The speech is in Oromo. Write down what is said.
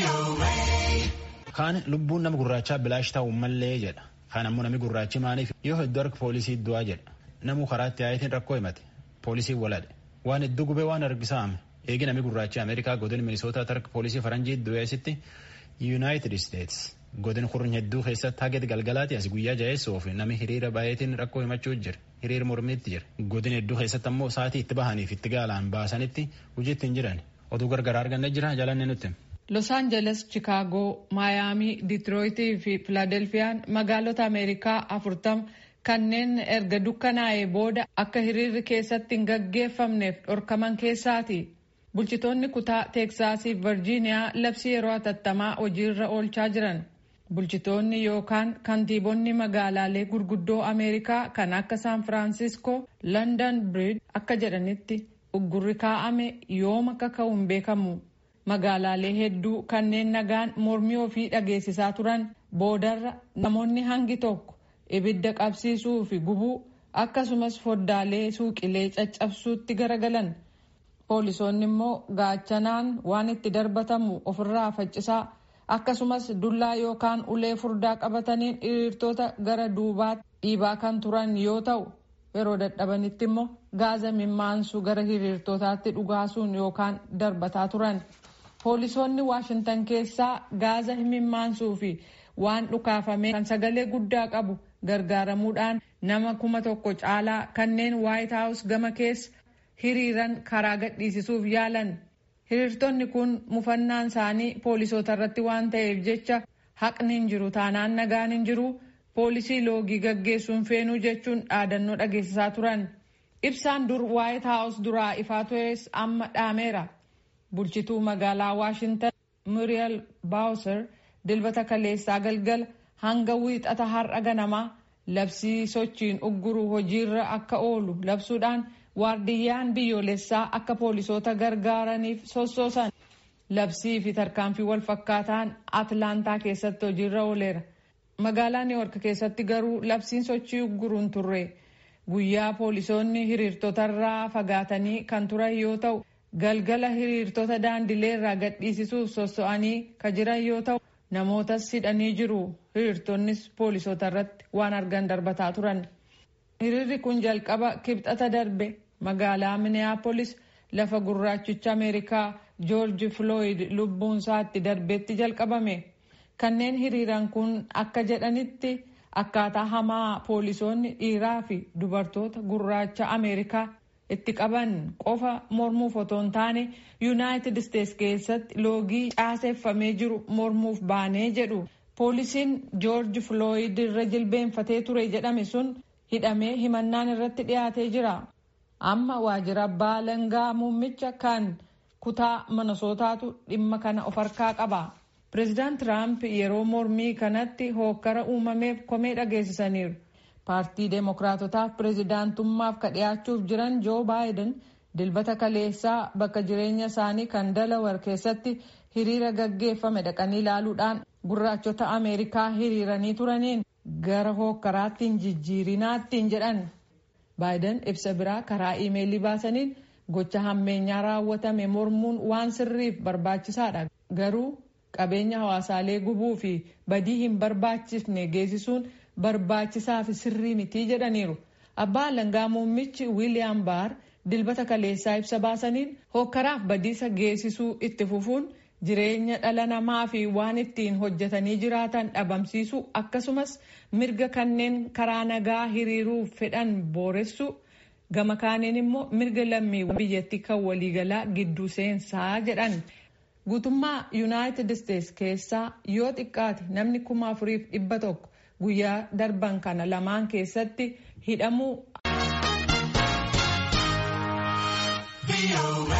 Kaan lubbuun nama gurraachaa bilaash ta'u mallee jedha. Kaan ammoo namni gurraachi maaniif yoo hedduu harka poolisii du'aa jedha. Namuu karaatti yaa'itiin rakkoo himate. Poolisiin waladhe. Waan hedduu gubee waan argisaame. Eegi namni gurraachi Ameerikaa godin Minisootaa harka poolisii faranjii du'eessitti Yuunaayitid Isteets godin kurnya hedduu keessatti haga galgalaati as guyyaa jaheessuuf namni hiriira baay'eetiin rakkoo himachuu jira. Hiriira mormiitti jira. Godin hedduu keessatti ammoo sa'aatii itti bahaniif itti gaalaan baasanitti hojiitti hin jiran. Oduu gargaraa arganne jira jalanne nutti. Los Angeles, Chicago, Miami, Detroit fi Philadelphiyaan magaalota Ameerikaa 40 kanneen erga dukkanaa'ee booda akka hiriirri keessatti hin gaggeeffamneef dhorkaman keessaati. Bulchitoonni kutaa Teeksaasii fi Virgiiniyaa labsii yeroo hatattamaa hojiirra oolchaa jiran. Bulchitoonni yookaan kantiibonni magaalaalee gurguddoo Ameerikaa kan akka San Francisco, London Bridge akka jedhanitti uggurri kaa'ame yoom akka ka'u hin beekamu. Magaalaalee hedduu kanneen nagaan mormii ofii dhageessisaa turan boodarra namoonni hangi tokko ibidda qabsiisuu fi gubuu akkasumas foddaalee suuqilee caccabsuutti garagalan. Poolisoonni immoo gaachanaan waan itti darbatamu ofirraa faccisaa akkasumas dullaa yookaan ulee furdaa qabataniin hiriirtota gara duubaatti dhiibaa kan turan yoo ta'u yeroo dadhabanitti immoo gaaza mimmaansuu gara hiriirtotaatti dhugaasuun yookaan darbataa turan. Poolisoonni Waashintan keessaa gaaza mimmaansuu fi waan dhukaafame kan sagalee guddaa qabu gargaaramuudhaan nama 1,000 caalaa kanneen White House gama keessa hiriiran karaa gadhiisisuuf yaalan. Hiriirtonni kun mufannaan isaanii poolisoota irratti waan ta'eef jecha haqni hin jiru taanaan nagaan hin jiru poolisii loogii gaggeessuun feenuu jechuun dhaadannoo dhageessisaa turan. Ibsaan dur White House duraa ifaa turees amma dhaameera. Bulchituu magaalaa Waashintan Muriel Bowser dilbata kaleessaa galgala hanga wiixata har'a ganamaa labsii sochiin ugguruu hojiirra akka oolu labsuudhaan waardiyyaan biyyoolessaa akka poolisoota gargaaraniif sossoosan. Labsii fi tarkaanfii wal fakkaataan Atlaantaa keessatti hojiirra ooleera. Magaalaa Niiwork keessatti garuu labsiin sochii ugguruun turre. Guyyaa poolisoonni hiriirtotarraa fagaatanii kan turan yoo ta'u galgala hiriirtota daandilee irraa gadhiisisuuf sosso'anii ka jiran yoo ta'u namootas hidhanii jiru. Hiriirtonnis poolisoota irratti waan argan darbataa turan. Hiriirri kun jalqaba kibxata darbe magaalaa Minneapolis lafa gurraachicha Ameerikaa George Floyd lubbuun isaatti darbeetti jalqabame. Kanneen hiriiran kun akka jedhanitti akkaataa hamaa poolisoonni dhiiraa fi dubartoota gurraacha Ameerikaa itti qaban qofa mormuuf otoo hin taane Yuunaayitid Isteets keessatti loogii caaseeffamee jiru mormuuf baanee jedhu. Poolisiin George Floyd irra jilbeenfatee ture jedhame sun hidhamee himannaan irratti dhiyaatee jira. Amma waajjira abbaa alangaa muummicha kan kutaa Minisootaatu dhimma kana of harkaa qaba. Pireezidaant Tiraamp yeroo mormii kanatti hookkara uumameef komee dhageessisaniiru. Paartii Deemokiraatotaaf pireezidaantummaaf ka dhiyaachuuf jiran Joo Baayiden dilbata kaleessaa bakka jireenya isaanii kan Delaware keessatti hiriira gaggeeffame dhaqanii ilaaluudhaan gurraachota Ameerikaa hiriiranii turaniin gara hookkaraatti hin jijjiirinaatti hin jedhan. Baayiden ibsa biraa karaa iimeelii baasaniin gocha hammeenyaa raawwatame mormuun waan sirriif barbaachisaadha. Garuu qabeenya hawaasaalee gubuu fi badii hin barbaachisne geessisuun barbaachisaa fi sirrii mitii jedhaniiru. Abbaa alangaa muummichi Wiiliyaam Baar dilbata kaleessaa ibsa baasaniin hokkaraaf badiisa geessisuu itti fufuun jireenya dhala namaa fi waan ittiin hojjetanii jiraatan dhabamsiisuu akkasumas mirga kanneen karaa nagaa hiriiruuf fedhan booressu gama kaaniin immoo mirga lammiiwwan biyyattii kan waliigalaa gidduu seensaa jedhan. Guutummaa Yuunaayitid Isteets keessaa yoo xiqqaate namni 4,100 guyyaa darban kana lamaan keessatti hidhamuu.